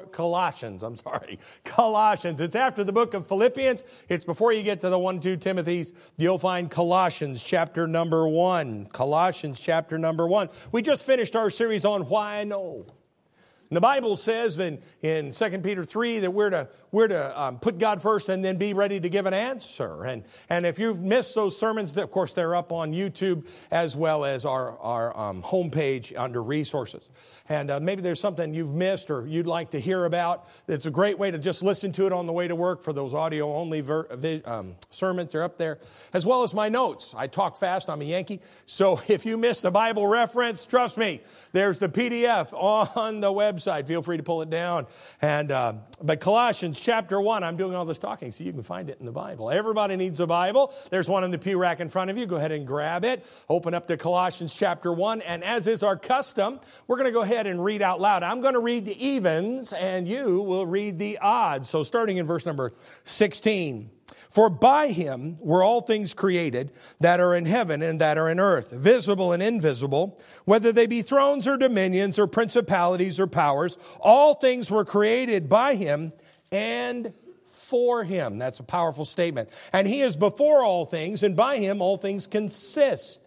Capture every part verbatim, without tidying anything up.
Colossians, I'm sorry, Colossians. It's after the book of Philippians. It's before you get to the one, two Timothy's. You'll find Colossians chapter number one. Colossians chapter number one. We just finished our series on Why I Know. And the Bible says in, in Second Peter three that we're to, we're to um, put God first and then be ready to give an answer. And, and if you've missed those sermons, of course, they're up on YouTube as well as our, our um, homepage under resources. And uh, maybe there's something you've missed or you'd like to hear about. It's a great way to just listen to it on the way to work for those audio-only ver- um, sermons. They're up there, as well as my notes. I talk fast. I'm a Yankee. So if you missed a Bible reference, trust me, there's the P D F on the website. Feel free to pull it down. And uh, but Colossians chapter one, I'm doing all this talking so you can find it in the Bible. Everybody needs a Bible. There's one in the pew rack in front of you. Go ahead and grab it. Open up to Colossians chapter one. And as is our custom, we're going to go ahead and read out loud. I'm going to read the evens and you will read the odds. So starting in verse number sixteen. For by him were all things created that are in heaven and that are in earth, visible and invisible, whether they be thrones or dominions or principalities or powers. All things were created by him and for him. That's a powerful statement. And he is before all things, and by him all things consist.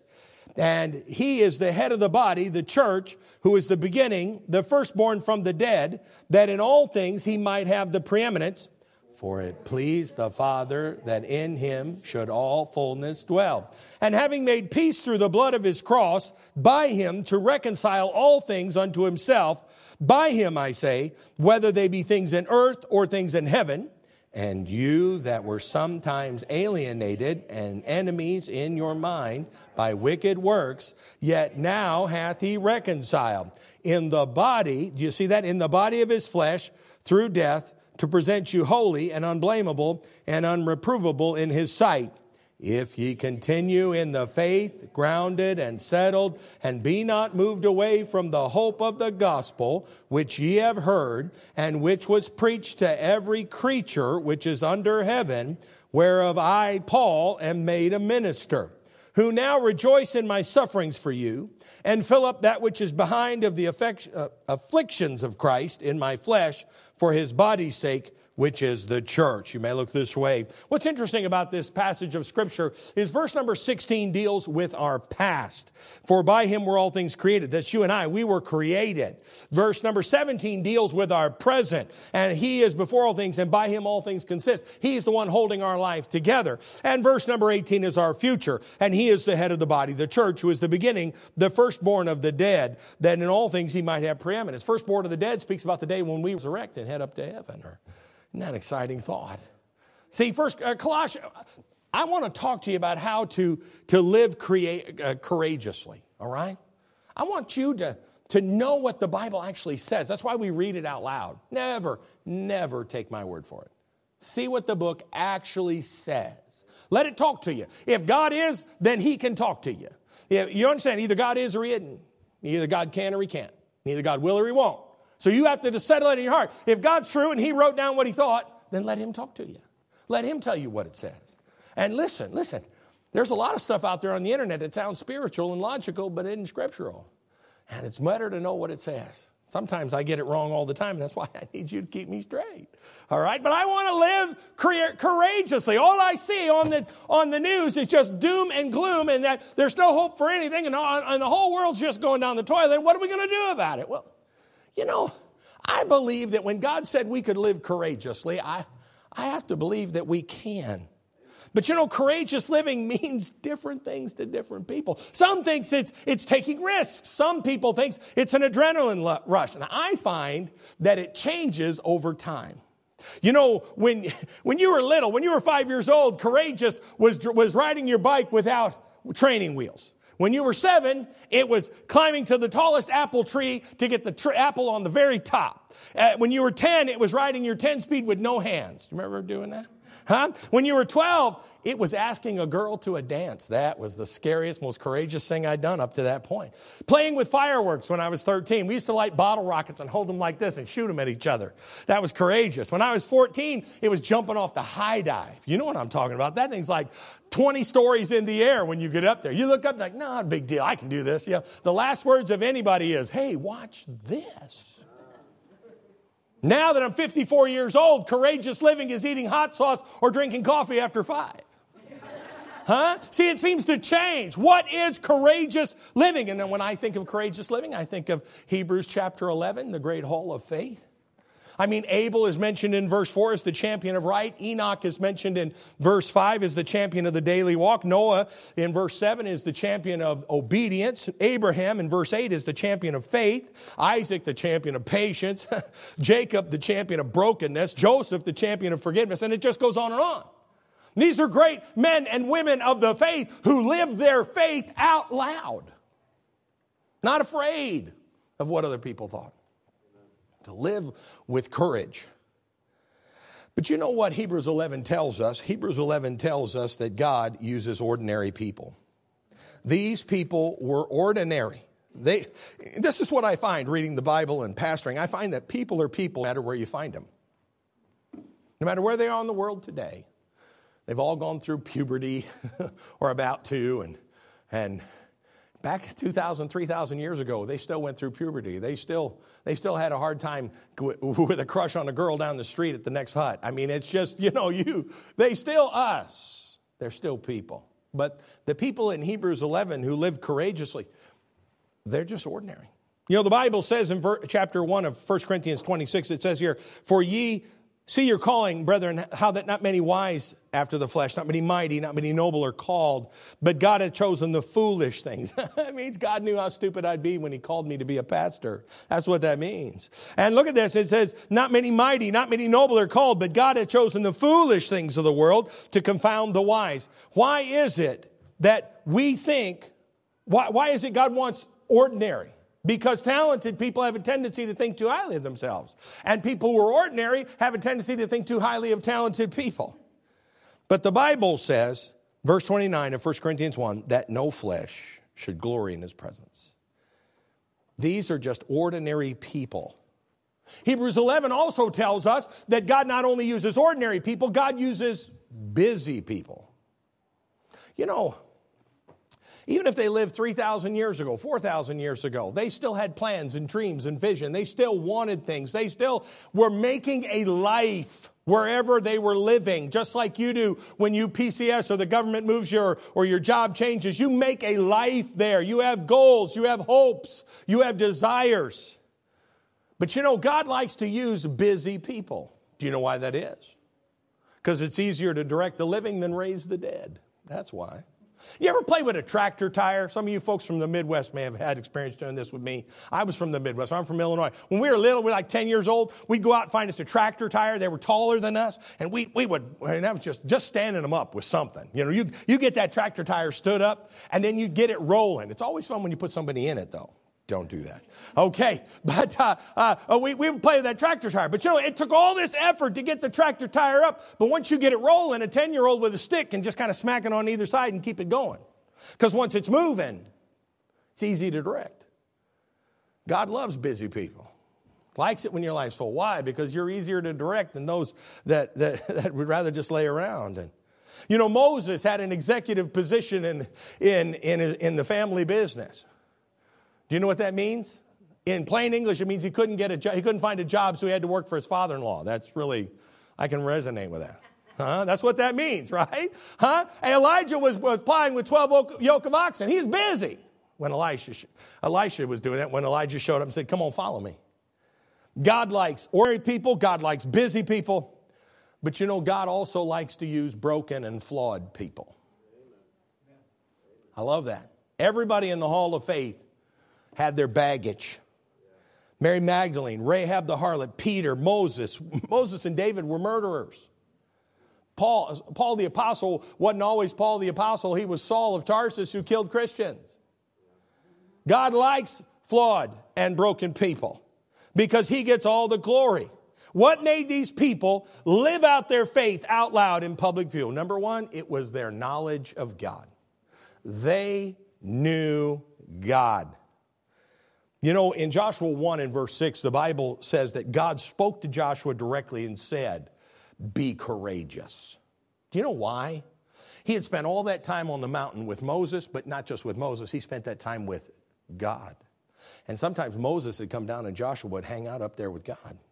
And he is the head of the body, the church, who is the beginning, the firstborn from the dead, that in all things he might have the preeminence. For it pleased the Father that in him should all fullness dwell. And having made peace through the blood of his cross, by him to reconcile all things unto himself, by him, I say, whether they be things in earth or things in heaven, and you that were sometimes alienated and enemies in your mind by wicked works, yet now hath he reconciled in the body, do you see that? In the body of his flesh through death, to present you holy and unblameable and unreprovable in his sight. If ye continue in the faith, grounded and settled, and be not moved away from the hope of the gospel, which ye have heard, and which was preached to every creature which is under heaven, whereof I, Paul, am made a minister, who now rejoice in my sufferings for you, and fill up that which is behind of the affect, uh, afflictions of Christ in my flesh, for his body's sake, which is the church. You may look this way. What's interesting about this passage of Scripture is verse number sixteen deals with our past. For by him were all things created. That's you and I. We were created. Verse number seventeen deals with our present. And he is before all things, and by him all things consist. He's the one holding our life together. And verse number eighteen is our future. And he is the head of the body, the church, who is the beginning, the firstborn of the dead, that in all things he might have preeminence. Firstborn of the dead speaks about the day when we resurrect and head up to heaven. Or, isn't that an exciting thought? See, first, uh, Colossians, I want to talk to you about how to, to live crea- uh, courageously, all right? I want you to, to know what the Bible actually says. That's why we read it out loud. Never, never take my word for it. See what the book actually says. Let it talk to you. If God is, then he can talk to you. You understand, either God is or he isn't. Either God can or he can't. Neither God will or he won't. So you have to just settle it in your heart. If God's true and he wrote down what he thought, then let him talk to you. Let him tell you what it says. And listen, listen, there's a lot of stuff out there on the internet that sounds spiritual and logical, but isn't scriptural. And it's better to know what it says. Sometimes I get it wrong all the time. And that's why I need you to keep me straight. All right. But I want to live courageously. All I see on the, on the news is just doom and gloom and that there's no hope for anything. And, all, and the whole world's just going down the toilet. And what are we going to do about it? Well, you know, I believe that when God said we could live courageously, I, I have to believe that we can. But you know, courageous living means different things to different people. Some think it's, it's taking risks. Some people think it's an adrenaline rush. And I find that it changes over time. You know, when, when you were little, when you were five years old, courageous was, was riding your bike without training wheels. When you were seven, it was climbing to the tallest apple tree to get the tr- apple on the very top. Uh, when you were ten, it was riding your ten-speed with no hands. Do you remember doing that? Huh? When you were twelve, it was asking a girl to a dance. That was the scariest, most courageous thing I'd done up to that point. Playing with fireworks when I was thirteen. We used to light bottle rockets and hold them like this and shoot them at each other. That was courageous. When I was fourteen, it was jumping off the high dive. You know what I'm talking about. That thing's like twenty stories in the air when you get up there. You look up like, no, big deal. I can do this. Yeah. The last words of anybody is, hey, watch this. Now that I'm fifty-four years old, courageous living is eating hot sauce or drinking coffee after five. Huh? See, it seems to change. What is courageous living? And then when I think of courageous living, I think of Hebrews chapter eleven, the great hall of faith. I mean, Abel is mentioned in verse four as the champion of right. Enoch is mentioned in verse five as the champion of the daily walk. Noah in verse seven is the champion of obedience. Abraham in verse eight is the champion of faith. Isaac, the champion of patience. Jacob, the champion of brokenness. Joseph, the champion of forgiveness. And it just goes on and on. These are great men and women of the faith who live their faith out loud. Not afraid of what other people thought. To live with courage. But you know what Hebrews eleven tells us? Hebrews eleven tells us that God uses ordinary people. These people were ordinary. They, this is what I find reading the Bible and pastoring. I find that people are people no matter where you find them. No matter where they are in the world today. They've all gone through puberty or about to. And, and back two thousand, three thousand years ago, they still went through puberty. They still, they still had a hard time with a crush on a girl down the street at the next hut. I mean, it's just, you know, you, they still us. They're still people. But the people in Hebrews eleven who lived courageously, they're just ordinary. You know, the Bible says in ver- chapter one of First Corinthians twenty-six, it says here, for ye see your calling, brethren, how that not many wise after the flesh, not many mighty, not many noble are called, but God hath chosen the foolish things. That means God knew how stupid I'd be when he called me to be a pastor. That's what that means. And look at this. It says, not many mighty, not many noble are called, but God hath chosen the foolish things of the world to confound the wise. Why is it that we think, why, why is it God wants ordinary? Because talented people have a tendency to think too highly of themselves. And people who are ordinary have a tendency to think too highly of talented people. But the Bible says, verse twenty-nine of First Corinthians one, that no flesh should glory in his presence. These are just ordinary people. Hebrews eleven also tells us that God not only uses ordinary people, God uses busy people. You know, even if they lived three thousand years ago, four thousand years ago, they still had plans and dreams and vision. They still wanted things. They still were making a life wherever they were living, just like you do when you P C S or the government moves you or, or your job changes. You make a life there. You have goals. You have hopes. You have desires. But you know, God likes to use busy people. Do you know why that is? Because it's easier to direct the living than raise the dead. That's why. You ever play with a tractor tire? Some of you folks from the Midwest may have had experience doing this with me. I was from the Midwest. I'm from Illinois. When we were little, we were like ten years old, we'd go out and find us a tractor tire. They were taller than us, and we we would, and that was just, just standing them up with something. You know, you, you get that tractor tire stood up, and then you get it rolling. It's always fun when you put somebody in it, though. Don't do that. Okay, but uh, uh, we, we would play with that tractor tire. But you know, it took all this effort to get the tractor tire up. But once you get it rolling, a ten-year-old with a stick can just kind of smack it on either side and keep it going. Because once it's moving, it's easy to direct. God loves busy people. Likes it when your life's full. Why? Because you're easier to direct than those that, that, that would rather just lay around. And you know, Moses had an executive position in, in, in, in the family business. Do you know what that means? In plain English, it means he couldn't get a job. He couldn't find a job, so he had to work for his father-in-law. That's really, I can resonate with that. Huh? That's what that means, right? Huh? And Elijah was, was plowing with twelve yoke of oxen. He's busy. When Elisha, Elisha was doing that, when Elijah showed up and said, come on, follow me. God likes ordinary people. God likes busy people. But you know, God also likes to use broken and flawed people. I love that. Everybody in the Hall of Faith had their baggage. Mary Magdalene, Rahab the harlot, Peter, Moses. Moses and David were murderers. Paul, Paul the Apostle wasn't always Paul the Apostle. He was Saul of Tarsus who killed Christians. God likes flawed and broken people because he gets all the glory. What made these people live out their faith out loud in public view? Number one, it was their knowledge of God. They knew God. You know, in Joshua one and verse six, the Bible says that God spoke to Joshua directly and said, be courageous. Do you know why? He had spent all that time on the mountain with Moses, but not just with Moses. He spent that time with God. And sometimes Moses had come down and Joshua would hang out up there with God.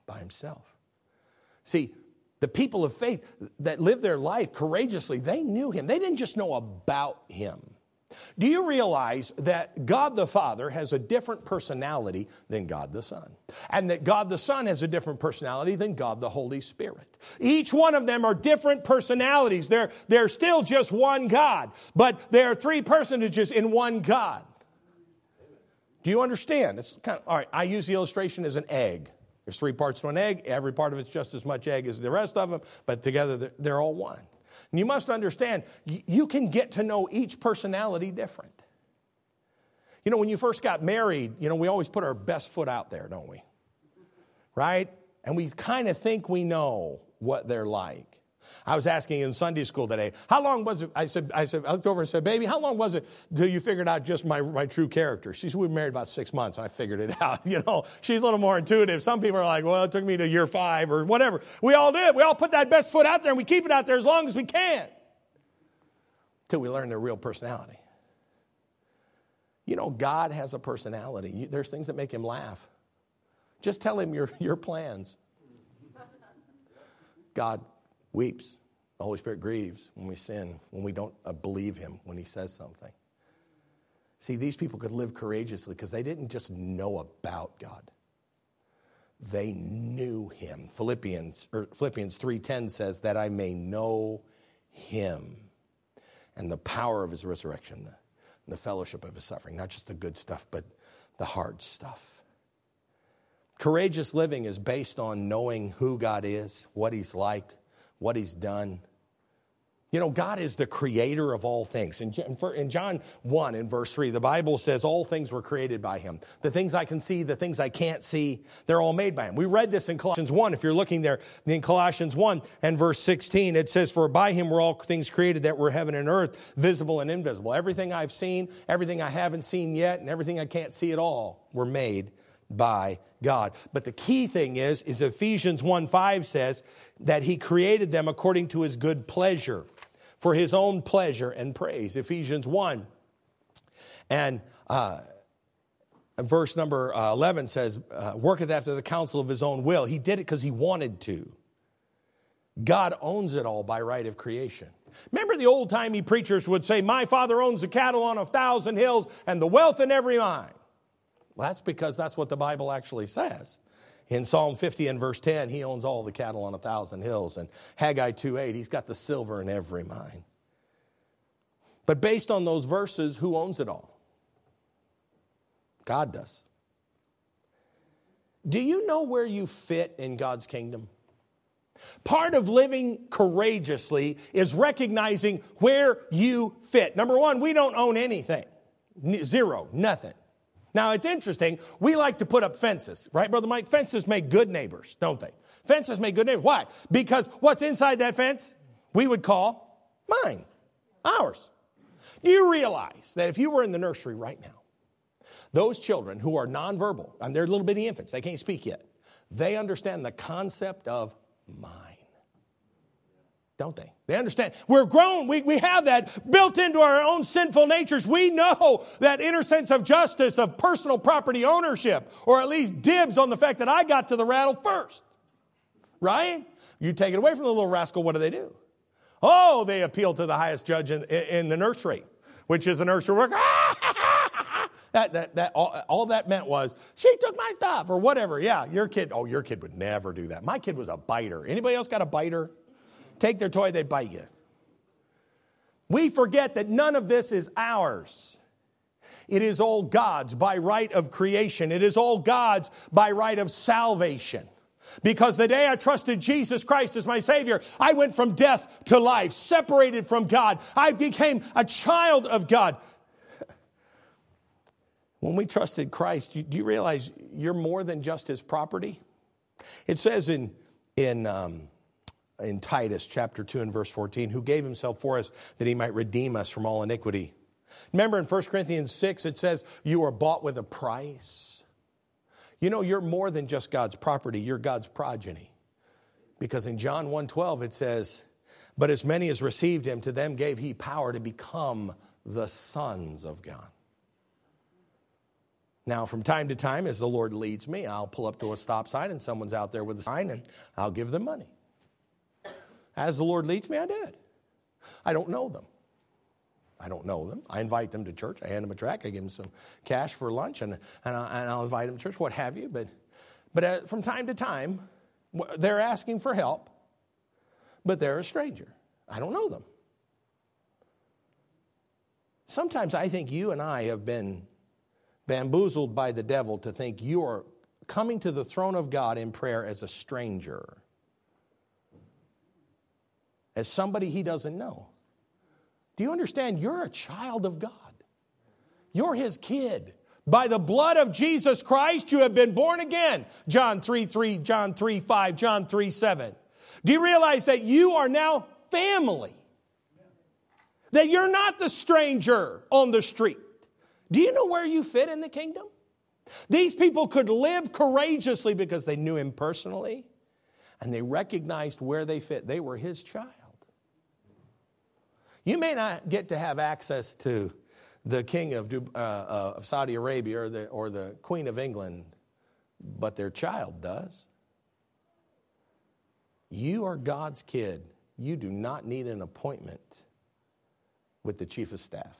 by himself. See, the people of faith that lived their life courageously, they knew him. They didn't just know about him. Do you realize that God the Father has a different personality than God the Son? And that God the Son has a different personality than God the Holy Spirit. Each one of them are different personalities. They're, they're still just one God, but there are three personages in one God. Do you understand? It's kind of, all right, I use the illustration as an egg. There's three parts to an egg. Every part of it's just as much egg as the rest of them, but together they're, they're all one. And you must understand, you can get to know each personality different. You know, when you first got married, you know, we always put our best foot out there, don't we? Right? And we kind of think we know what they're like. I was asking in Sunday school today, how long was it? I said, I said, I looked over and said, baby, how long was it till you figured out just my, my true character? She said, we were married about six months. And I figured it out. You know, she's a little more intuitive. Some people are like, well, it took me to year five or whatever. We all did. We all put that best foot out there and we keep it out there as long as we can till we learn their real personality. You know, God has a personality. There's things that make him laugh. Just tell him your, your plans. God weeps. The Holy Spirit grieves when we sin, when we don't uh, believe him, when he says something. See, these people could live courageously because they didn't just know about God. They knew him. Philippians, or Philippians three ten says that I may know him and the power of his resurrection, the, the fellowship of his suffering. Not just the good stuff, but the hard stuff. Courageous living is based on knowing who God is, what he's like, what he's done. You know, God is the creator of all things. In John one, in verse three, the Bible says all things were created by him. The things I can see, the things I can't see, they're all made by him. We read this in Colossians one. If you're looking there in Colossians one and verse sixteen, it says, for by him were all things created that were heaven and earth, visible and invisible. Everything I've seen, everything I haven't seen yet, and everything I can't see at all were made by God. But the key thing is, is Ephesians one five says that he created them according to his good pleasure, for his own pleasure and praise. Ephesians one and uh, verse number uh, eleven says, uh, worketh after the counsel of his own will. He did it because he wanted to. God owns it all by right of creation. Remember the old-timey preachers would say, my Father owns the cattle on a thousand hills and the wealth in every mine. Well, that's because that's what the Bible actually says. In Psalm fifty and verse ten, he owns all the cattle on a thousand hills. And Haggai two eight, he's got the silver in every mine. But based on those verses, who owns it all? God does. Do you know where you fit in God's kingdom? Part of living courageously is recognizing where you fit. Number one, we don't own anything. Zero, nothing. Now, it's interesting. We like to put up fences, right, Brother Mike? Fences make good neighbors, don't they? Fences make good neighbors. Why? Because what's inside that fence, we would call mine, ours. Do you realize that if you were in the nursery right now, those children who are nonverbal, and they're little bitty infants, they can't speak yet, they understand the concept of mine. Don't they? They understand. We're grown. We, we have that built into our own sinful natures. We know that inner sense of justice, of personal property ownership, or at least dibs on the fact that I got to the rattle first. Right? You take it away from the little rascal, what do they do? Oh, they appeal to the highest judge in, in the nursery, which is a nursery worker. That, that, that, all, all that meant was, she took my stuff, or whatever. Yeah, your kid, oh, your kid would never do that. My kid was a biter. Anybody else got a biter? Take their toy, they bite you. We forget that none of this is ours. It is all God's by right of creation. It is all God's by right of salvation. Because the day I trusted Jesus Christ as my Savior, I went from death to life, separated from God. I became a child of God. When we trusted Christ, do you realize you're more than just his property? It says in, in, um, in Titus chapter two and verse fourteen, who gave himself for us that he might redeem us from all iniquity. Remember in First Corinthians six, it says you are bought with a price. You know, you're more than just God's property. You're God's progeny. Because in John one twelve, it says, but as many as received him, to them gave he power to become the sons of God. Now, from time to time, as the Lord leads me, I'll pull up to a stop sign and someone's out there with a sign and I'll give them money. As the Lord leads me, I did. I don't know them. I don't know them. I invite them to church. I hand them a tract. I give them some cash for lunch, and, and, I'll, and I'll invite them to church, what have you. But, but uh, from time to time, they're asking for help, but they're a stranger. I don't know them. Sometimes I think you and I have been bamboozled by the devil to think you are coming to the throne of God in prayer as a stranger, as somebody he doesn't know. Do you understand? You're a child of God. You're his kid. By the blood of Jesus Christ, you have been born again. John three three, John three five, John three seven. Do you realize that you are now family? That you're not the stranger on the street. Do you know where you fit in the kingdom? These people could live courageously because they knew him personally, and they recognized where they fit. They were his child. You may not get to have access to the king of, uh, uh, of Saudi Arabia or the, or the queen of England, but their child does. You are God's kid. You do not need an appointment with the chief of staff.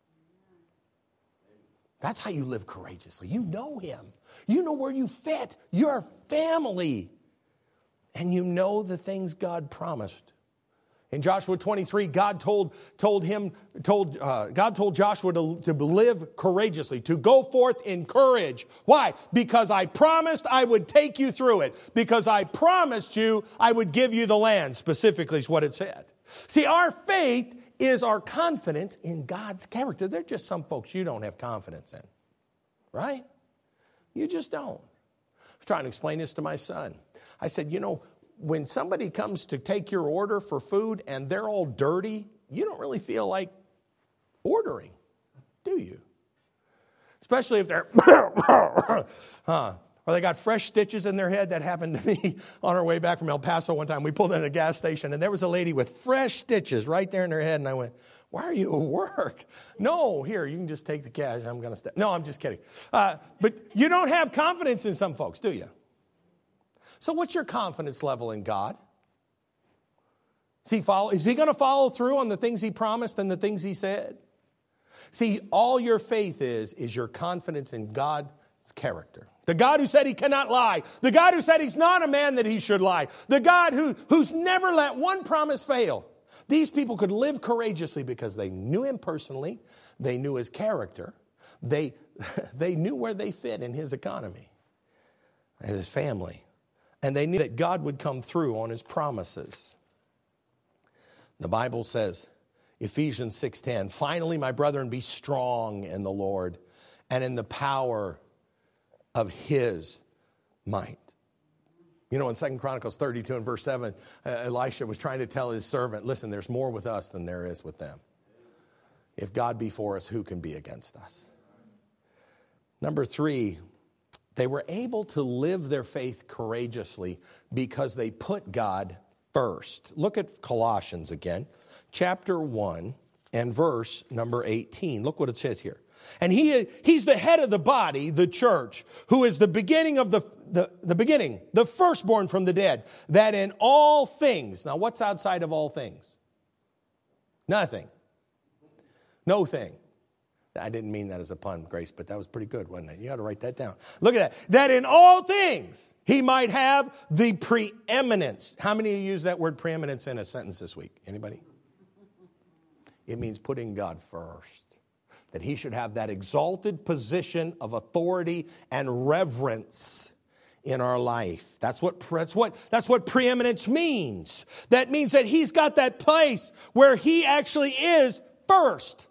That's how you live courageously. You know him. You know where you fit. You're family. And you know the things God promised. In Joshua twenty-three, God told, told him, told, uh, God told Joshua to, to live courageously, to go forth in courage. Why? Because I promised I would take you through it. Because I promised you I would give you the land, specifically is what it said. See, our faith is our confidence in God's character. There are just some folks you don't have confidence in, right? You just don't. I was trying to explain this to my son. I said, you know, when somebody comes to take your order for food and they're all dirty, you don't really feel like ordering, do you? Especially if they're, huh? Or they got fresh stitches in their head. That happened to me on our way back from El Paso one time. We pulled in a gas station and there was a lady with fresh stitches right there in her head. And I went, why are you at work? No, here, you can just take the cash. I'm going to step. No, I'm just kidding. Uh, but you don't have confidence in some folks, do you? So what's your confidence level in God? Is he, follow, is he going to follow through on the things he promised and the things he said? See, all your faith is, is your confidence in God's character. The God who said he cannot lie. The God who said he's not a man that he should lie. The God who, who's never let one promise fail. These people could live courageously because they knew him personally. They knew his character. They, they knew where they fit in his economy and his family. And they knew that God would come through on his promises. The Bible says, Ephesians six ten, finally, my brethren, be strong in the Lord and in the power of his might. You know, in Second Chronicles thirty-two and verse seven, uh, Elisha was trying to tell his servant, listen, there's more with us than there is with them. If God be for us, who can be against us? Number three, they were able to live their faith courageously because they put God first. Look at Colossians again, chapter one and verse number eighteen. Look what it says here. And he, he's the head of the body, the church, who is the beginning of the, the, the beginning, the firstborn from the dead, that in all things, now what's outside of all things? Nothing. No thing. I didn't mean that as a pun, Grace, but that was pretty good, wasn't it? You got to write that down. Look at that. That in all things he might have the preeminence. How many of you use that word preeminence in a sentence this week? Anybody? It means putting God first. That he should have that exalted position of authority and reverence in our life. That's what, that's what, that's what preeminence means. That means that he's got that place where he actually is first.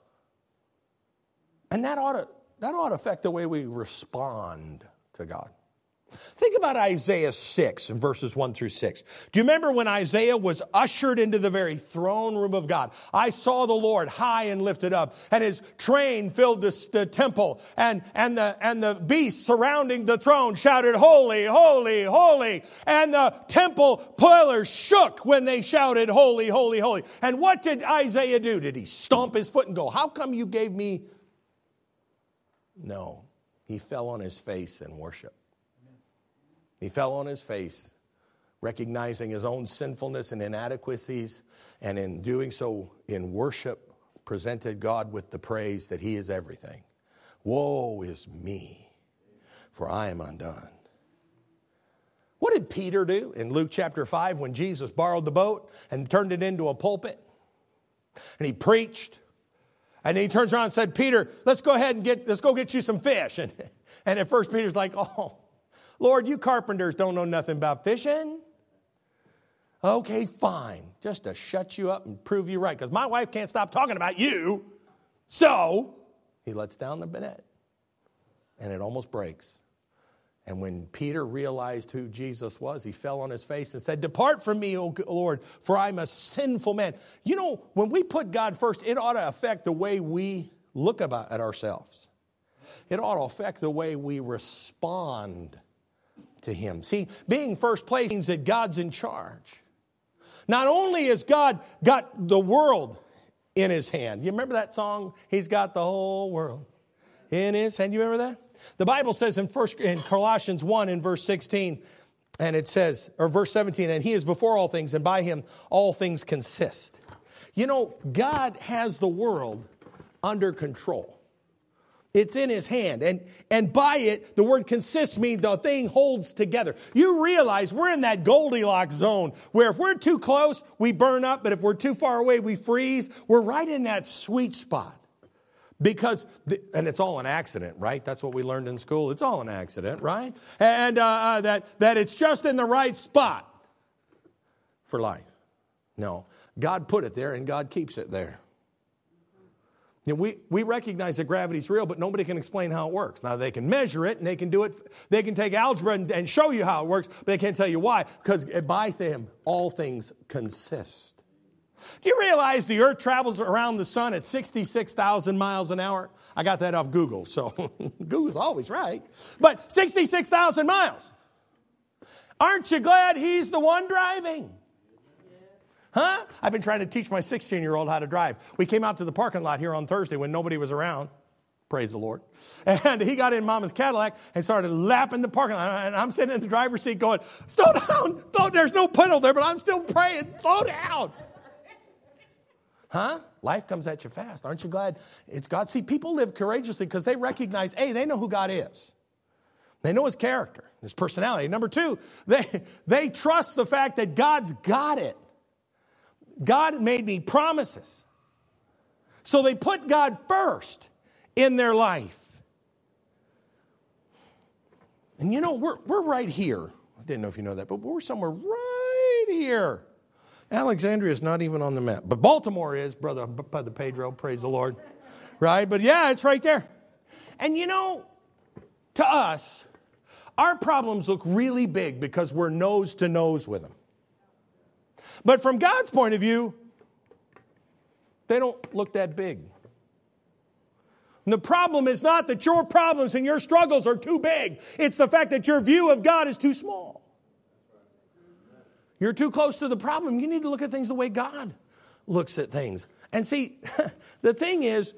And that ought to, that ought to affect the way we respond to God. Think about Isaiah six and verses one through six. Do you remember when Isaiah was ushered into the very throne room of God? I saw the Lord high and lifted up, and his train filled the, the temple, and, and, the, and the beasts surrounding the throne shouted, holy, holy, holy. And the temple pillars shook when they shouted, holy, holy, holy. And what did Isaiah do? Did he stomp his foot and go, how come you gave me? No. he fell on his face in worship. He fell on his face, recognizing his own sinfulness and inadequacies, and in doing so in worship, presented God with the praise that he is everything. Woe is me, for I am undone. What did Peter do in Luke chapter five when Jesus borrowed the boat and turned it into a pulpit? And he preached. And he turns around and said, Peter, let's go ahead and get, let's go get you some fish. And, and at first Peter's like, oh, Lord, you carpenters don't know nothing about fishing. Okay, fine. Just to shut you up and prove you right. Because my wife can't stop talking about you. So he lets down the net. And it almost breaks. And when Peter realized who Jesus was, he fell on his face and said, depart from me, O Lord, for I'm a sinful man. You know, when we put God first, it ought to affect the way we look about at ourselves. It ought to affect the way we respond to him. See, being first place means that God's in charge. Not only has God got the world in his hand. You remember that song? He's got the whole world in his hand. You remember that? The Bible says in first in Colossians one in verse sixteen, and it says, or verse seventeen, and he is before all things, and by him all things consist. You know, God has the world under control. It's in his hand. And, and by it, the word consists means the thing holds together. You realize we're in that Goldilocks zone where if we're too close, we burn up, but if we're too far away, we freeze. We're right in that sweet spot. Because, the, and it's all an accident, right? That's what we learned in school. It's all an accident, right? And uh, that, that it's just in the right spot for life. No, God put it there and God keeps it there. You know, we, we recognize that gravity's real, but nobody can explain how it works. Now, they can measure it and they can do it. They can take algebra and, and show you how it works, but they can't tell you why. Because by them, all things consist. Do you realize the earth travels around the sun at sixty-six thousand miles an hour? I got that off Google, so Google's always right. But sixty-six thousand miles. Aren't you glad he's the one driving? Huh? I've been trying to teach my sixteen-year-old how to drive. We came out to the parking lot here on Thursday when nobody was around. Praise the Lord. And he got in Mama's Cadillac and started lapping the parking lot. And I'm sitting in the driver's seat going, slow down. Slow, there's no pedal there, but I'm still praying. Slow down. Huh? Life comes at you fast. Aren't you glad it's God? See, people live courageously because they recognize, A, they know who God is. They know his character, his personality. Number two, they, they trust the fact that God's got it. God made me promises. So they put God first in their life. And you know, we're, we're right here. I didn't know if you know that, but we're somewhere right here. Alexandria is not even on the map. But Baltimore is, Brother, Brother Pedro, praise the Lord. Right? But yeah, it's right there. And you know, to us, our problems look really big because we're nose to nose with them. But from God's point of view, they don't look that big. And the problem is not that your problems and your struggles are too big. It's the fact that your view of God is too small. You're too close to the problem. You need to look at things the way God looks at things. And see, the thing is,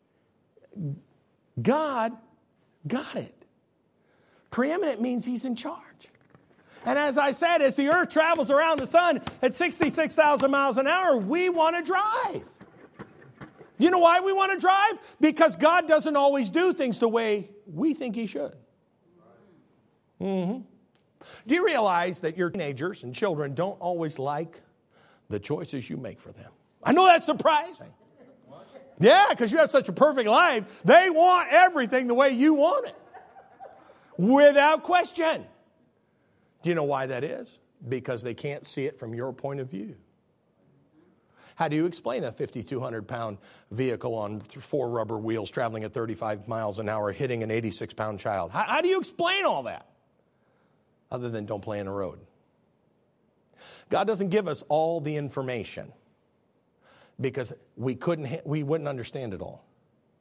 God got it. Preeminent means he's in charge. And as I said, as the earth travels around the sun at sixty-six thousand miles an hour, we want to drive. You know why we want to drive? Because God doesn't always do things the way we think he should. Mm-hmm. Do you realize that your teenagers and children don't always like the choices you make for them? I know that's surprising. Yeah, because you have such a perfect life. They want everything the way you want it. Without question. Do you know why that is? Because they can't see it from your point of view. How do you explain a fifty-two hundred pound vehicle on four rubber wheels traveling at thirty-five miles an hour hitting an eighty-six pound child? How, how do you explain all that? Other than don't play in the road. God doesn't give us all the information because we couldn't, we wouldn't understand it all.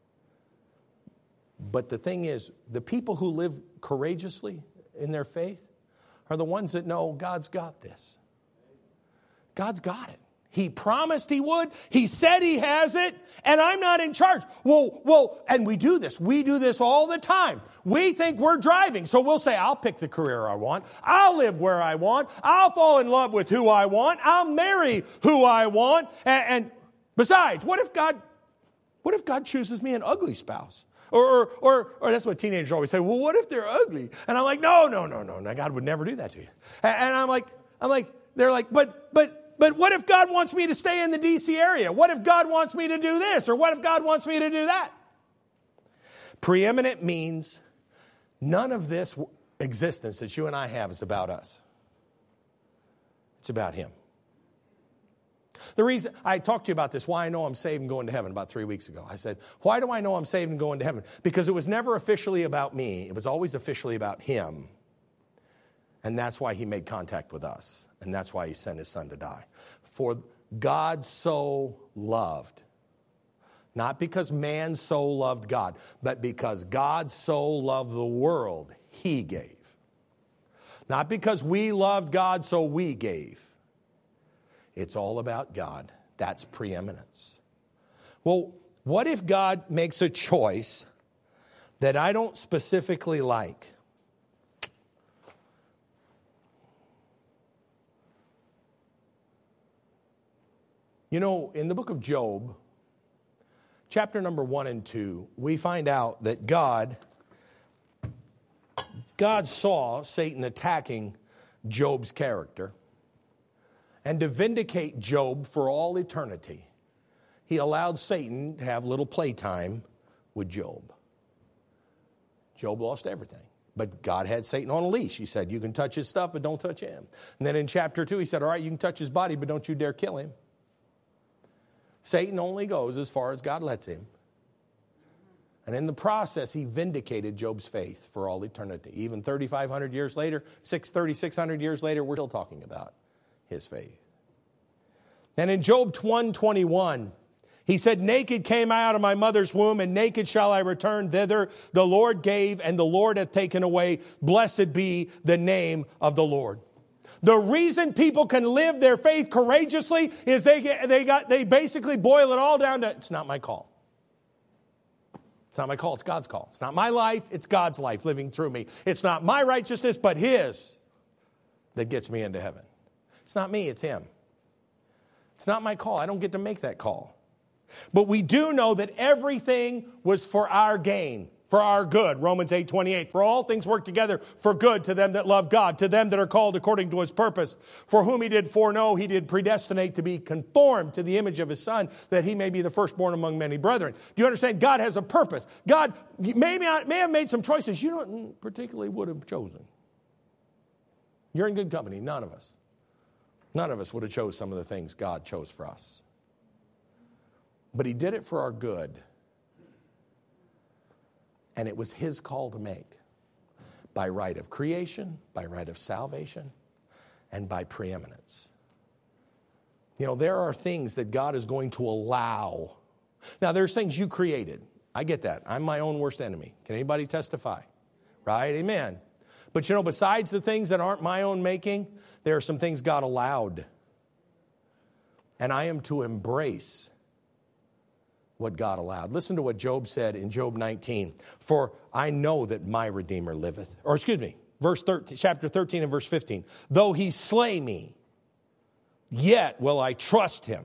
But the thing is, the people who live courageously in their faith are the ones that know God's got this. God's got it. He promised he would. He said he has it, and I'm not in charge. Well, well, and we do this. We do this all the time. We think we're driving, so we'll say, I'll pick the career I want. I'll live where I want. I'll fall in love with who I want. I'll marry who I want. And, and besides, what if God, what if God chooses me an ugly spouse? Or, or, or, or that's what teenagers always say. Well, what if they're ugly? And I'm like, no, no, no, no, no. God would never do that to you. And, and I'm like, I'm like, they're like, but, but, But what if God wants me to stay in the D C area? What if God wants me to do this? Or what if God wants me to do that? Preeminent means none of this existence that you and I have is about us. It's about Him. The reason I talked to you about this, why I know I'm saved and going to heaven, about three weeks ago. I said, why do I know I'm saved and going to heaven? Because it was never officially about me. It was always officially about Him. And that's why He made contact with us. And that's why He sent His Son to die. For God so loved, not because man so loved God, but because God so loved the world, He gave. Not because we loved God, so we gave. It's all about God. That's preeminence. Well, what if God makes a choice that I don't specifically like? You know, in the book of Job, chapter number one and two, we find out that God, God saw Satan attacking Job's character. And to vindicate Job for all eternity, He allowed Satan to have little playtime with Job. Job lost everything. But God had Satan on a leash. He said, you can touch his stuff, but don't touch him. And then in chapter two, He said, all right, you can touch his body, but don't you dare kill him. Satan only goes as far as God lets him. And in the process, he vindicated Job's faith for all eternity. Even thirty-five hundred years later, thirty-six hundred years later, we're still talking about his faith. And in Job one twenty-one, he said, naked came I out of my mother's womb, and naked shall I return thither. The Lord gave, and the Lord hath taken away. Blessed be the name of the Lord. The reason people can live their faith courageously is they get, they got they basically boil it all down to, it's not my call. It's not my call, it's God's call. It's not my life, it's God's life living through me. It's not my righteousness, but His that gets me into heaven. It's not me, it's Him. It's not my call. I don't get to make that call. But we do know that everything was for our gain. For our good, Romans eight twenty-eight. For all things work together for good to them that love God, to them that are called according to His purpose. For whom He did foreknow, He did predestinate to be conformed to the image of His Son, that He may be the firstborn among many brethren. Do you understand? God has a purpose. God may, may have made some choices you don't particularly would have chosen. You're in good company. None of us. None of us would have chose some of the things God chose for us. But He did it for our good. And it was His call to make by right of creation, by right of salvation, and by preeminence. You know, there are things that God is going to allow. Now, there's things you created. I get that. I'm my own worst enemy. Can anybody testify? Right? Amen. But you know, besides the things that aren't my own making, there are some things God allowed. And I am to embrace what God allowed. Listen to what Job said in Job nineteen. For I know that my Redeemer liveth. Or excuse me, verse thirteen, chapter thirteen and verse fifteen. Though He slay me, yet will I trust Him.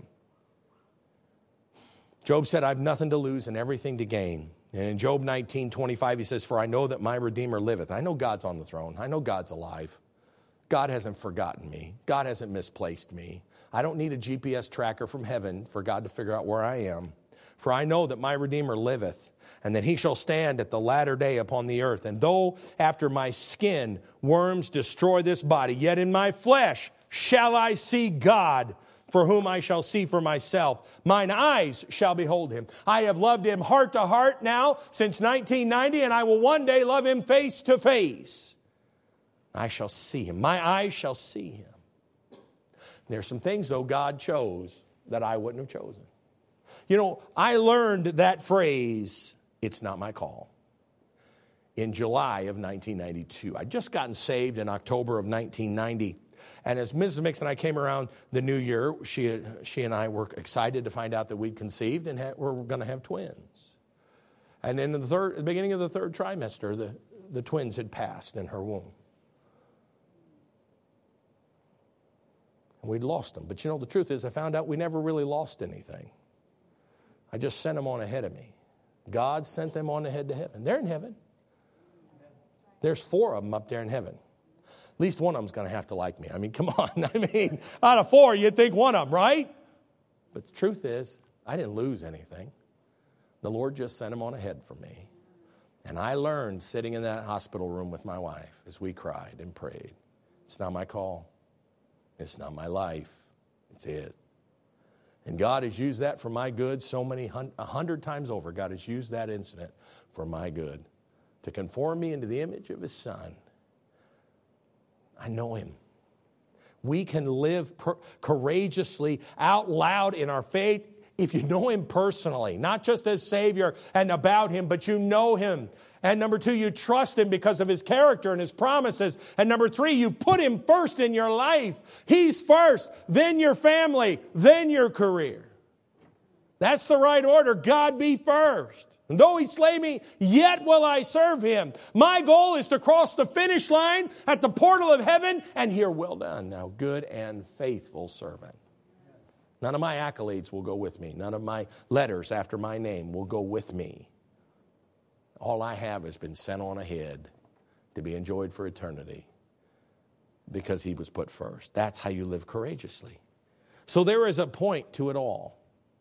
Job said, I have nothing to lose and everything to gain. And in Job nineteen twenty-five, he says, for I know that my Redeemer liveth. I know God's on the throne. I know God's alive. God hasn't forgotten me. God hasn't misplaced me. I don't need a G P S tracker from heaven for God to figure out where I am. For I know that my Redeemer liveth, and that He shall stand at the latter day upon the earth. And though after my skin worms destroy this body, yet in my flesh shall I see God, for whom I shall see for myself. Mine eyes shall behold Him. I have loved Him heart to heart now since nineteen ninety, and I will one day love Him face to face. I shall see Him. My eyes shall see Him. There's some things, though, God chose that I wouldn't have chosen. You know, I learned that phrase, it's not my call, in July of nineteen ninety-two. I'd just gotten saved in October of nineteen ninety. And as Missus Mix and I came around the new year, she, she and I were excited to find out that we'd conceived and had, we're going to have twins. And then in the, third, the beginning of the third trimester, the, the twins had passed in her womb. And we'd lost them. But you know, the truth is, I found out we never really lost anything. I just sent them on ahead of me. God sent them on ahead to heaven. They're in heaven. There's four of them up there in heaven. At least one of them's going to have to like me. I mean, come on. I mean, out of four, you'd think one of them, right? But the truth is, I didn't lose anything. The Lord just sent them on ahead for me. And I learned sitting in that hospital room with my wife as we cried and prayed. It's not my call. It's not my life. It's His. And God has used that for my good so many, a hundred times over. God has used that incident for my good to conform me into the image of His Son. I know Him. We can live per- courageously out loud in our faith if you know Him personally, not just as Savior and about Him, but you know Him. And number two, you trust Him because of His character and His promises. And number three, you put Him first in your life. He's first, then your family, then your career. That's the right order. God be first. And though He slay me, yet will I serve Him. My goal is to cross the finish line at the portal of heaven and hear, well done, thou good and faithful servant. None of my accolades will go with me. None of my letters after my name will go with me. All I have has been sent on ahead to be enjoyed for eternity because He was put first. That's how you live courageously. So there is a point to it all.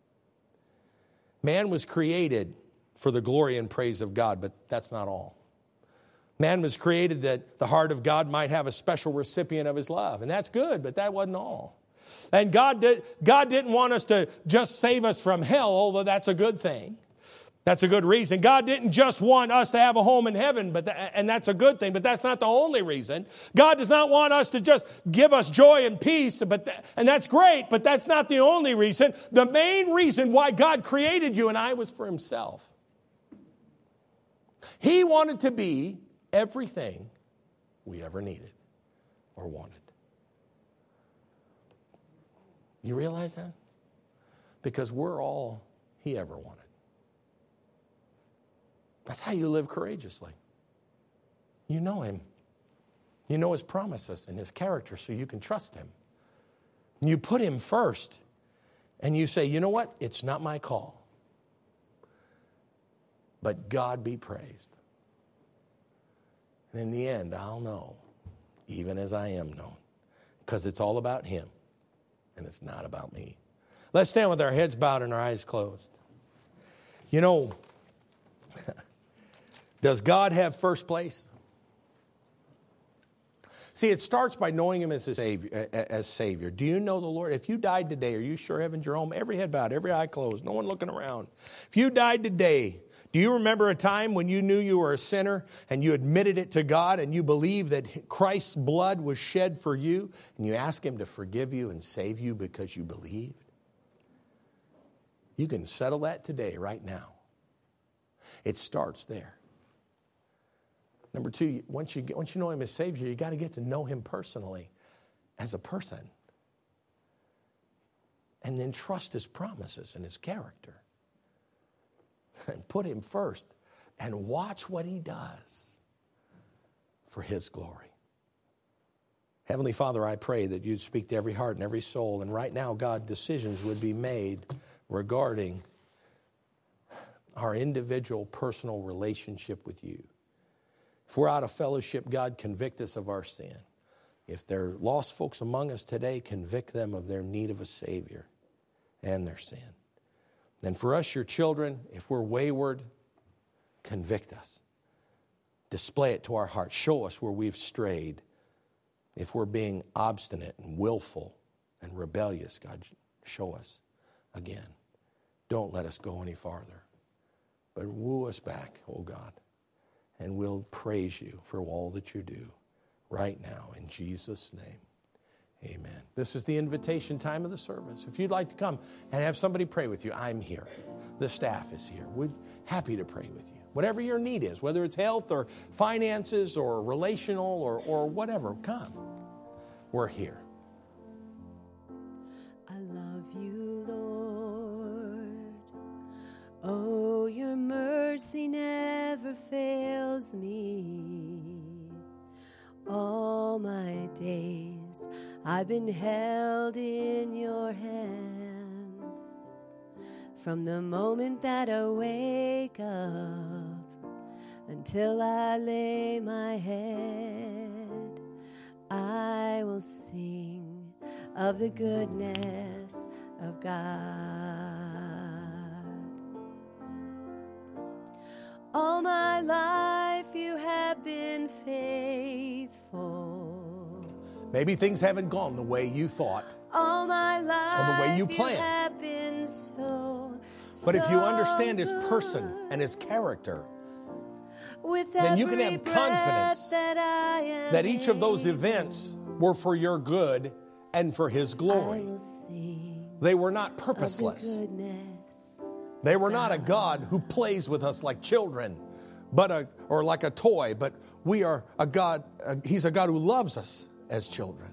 Man was created for the glory and praise of God, but that's not all. Man was created that the heart of God might have a special recipient of His love, and that's good, but that wasn't all. And God did, God didn't want us to just save us from hell, although that's a good thing. That's a good reason. God didn't just want us to have a home in heaven, but th- and that's a good thing, but that's not the only reason. God does not want us to just give us joy and peace, but th- and that's great, but that's not the only reason. The main reason why God created you and I was for Himself. He wanted to be everything we ever needed or wanted. You realize that? Because we're all He ever wanted. That's how you live courageously. You know Him. You know His promises and His character, so you can trust Him. You put Him first, and you say, you know what? It's not my call. But God be praised. And in the end, I'll know, even as I am known, because it's all about Him, and it's not about me. Let's stand with our heads bowed and our eyes closed. You know, does God have first place? See, it starts by knowing Him as a Savior, as Savior. Do you know the Lord? If you died today, are you sure heaven's your home? Every head bowed, every eye closed, no one looking around. If you died today, do you remember a time when you knew you were a sinner and you admitted it to God and you believed that Christ's blood was shed for you and you asked Him to forgive you and save you because you believed? You can settle that today, right now. It starts there. Number two, once you get, once you know Him as Savior, you got to get to know Him personally as a person. And then trust His promises and His character. And put Him first and watch what He does for His glory. Heavenly Father, I pray that You'd speak to every heart and every soul. And right now, God, decisions would be made regarding our individual personal relationship with You. If we're out of fellowship, God, convict us of our sin. If there are lost folks among us today, convict them of their need of a Savior and their sin. And for us, Your children, if we're wayward, convict us. Display it to our hearts. Show us where we've strayed. If we're being obstinate and willful and rebellious, God, show us again. Don't let us go any farther. But woo us back, oh God. And we'll praise You for all that You do right now in Jesus' name. Amen. This is the invitation time of the service. If you'd like to come and have somebody pray with you, I'm here. The staff is here. We're happy to pray with you. Whatever your need is, whether it's health or finances or relational or, or whatever, come. We're here. days I've been held in your hands. From the moment that I wake up until I lay my head, I will sing of the goodness of God. All my life you have been faithful. Maybe things haven't gone the way you thought. All my life or the way you planned. You have been so, but if you understand so his person and his character, with then you can have confidence that, I that each of those events were for your good and for his glory. They were not purposeless. They were not a God who plays with us like children, but a, or like a toy, but we are a God, uh, he's a God who loves us as children.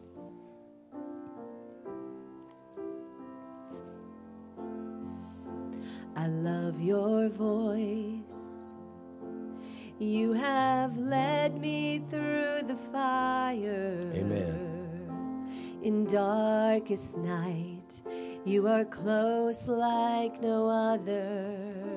I love your voice. You have led me through the fire. Amen. In darkest night, you are close like no other.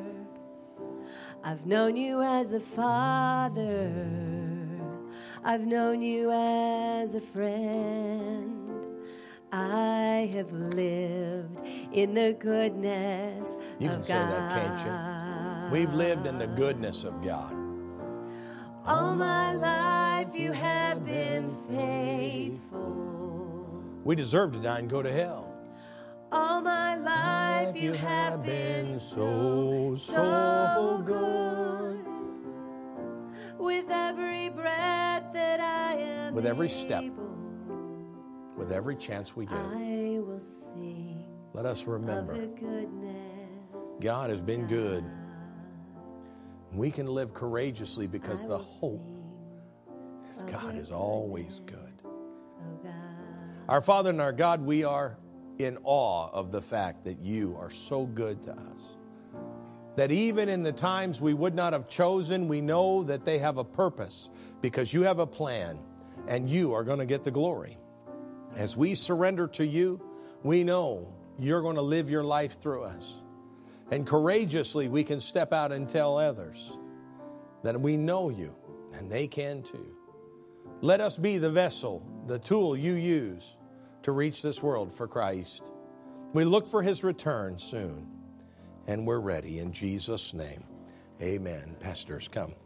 I've known you as a father. I've known you as a friend. I have lived in the goodness you of God. You can say that, can't you? We've lived in the goodness of God. All my life you have been faithful. We deserve to die and go to hell. All my life you have been so, so good. With every breath that I am with every step, able, with every chance we get, I will sing. Let us remember of the goodness God has been good. We can live courageously because the hope is God is always good. Our Father and our God, we are in awe of the fact that you are so good to us. That even in the times we would not have chosen, we know that they have a purpose because you have a plan and you are going to get the glory. As we surrender to you, we know you're going to live your life through us. And courageously we can step out and tell others that we know you and they can too. Let us be the vessel, the tool you use to reach this world for Christ. We look for his return soon, and we're ready in Jesus' name. Amen. Pastors, come.